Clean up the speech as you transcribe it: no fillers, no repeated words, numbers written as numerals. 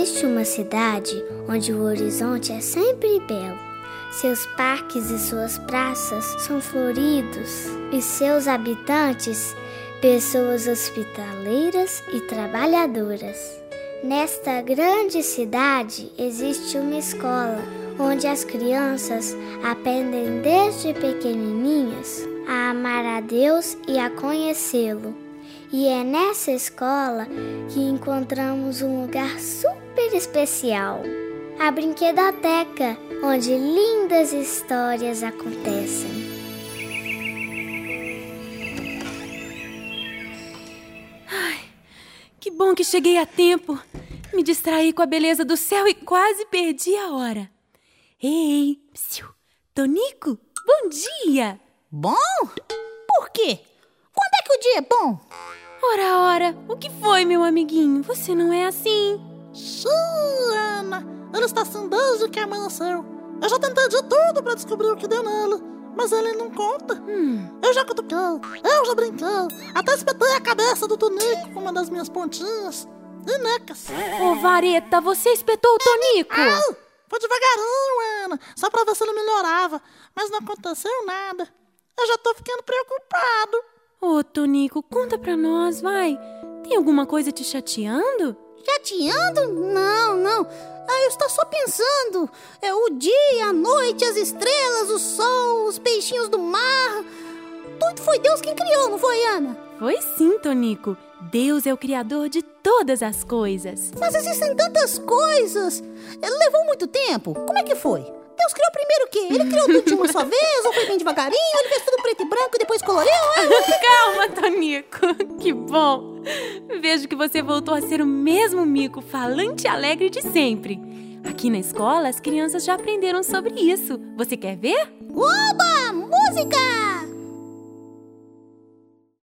Existe uma cidade onde o horizonte é sempre belo. Seus parques e suas praças são floridos e seus habitantes, pessoas hospitaleiras e trabalhadoras. Nesta grande cidade existe uma escola onde as crianças aprendem desde pequenininhas a amar a Deus e a conhecê-lo. E é nessa escola que encontramos um lugar super especial, a Brinquedoteca, onde lindas histórias acontecem. Ai, que bom que cheguei a tempo. Me distraí com a beleza do céu e quase perdi a hora. Ei, psiu, Tonico, bom dia! Bom? Por quê? Quando é que o dia é bom? Ora, o que foi, meu amiguinho? Você não é assim. Ana, ele está assim desde que amanheceu. Eu já tentei de tudo pra descobrir o que deu nele, mas ele não conta. Eu já cutuquei, eu já brinquei, até espetei a cabeça do Tonico com uma das minhas pontinhas. E necas. Ô, Vareta, você espetou o Tonico? Foi devagarinho, Ana, só pra ver se ele melhorava, mas não aconteceu nada. Eu já tô ficando preocupado. Ô, Tonico, conta pra nós, vai. Tem alguma coisa te chateando? Chateando? Não. Eu estou só pensando. É o dia, a noite, as estrelas, o sol, os peixinhos do mar. Tudo foi Deus quem criou, não foi, Ana? Foi sim, Tonico. Deus é o criador de todas as coisas. Mas existem tantas coisas. Levou muito tempo. Como é que foi? Deus criou primeiro o quê? Ele criou tudo de uma só vez? Ou foi bem devagarinho? Ele fez tudo preto e branco e depois coloriu? Calma, Tonico. Que bom. Vejo que você voltou a ser o mesmo mico falante e alegre de sempre. Aqui na escola, as crianças já aprenderam sobre isso. Você quer ver? Oba! Música!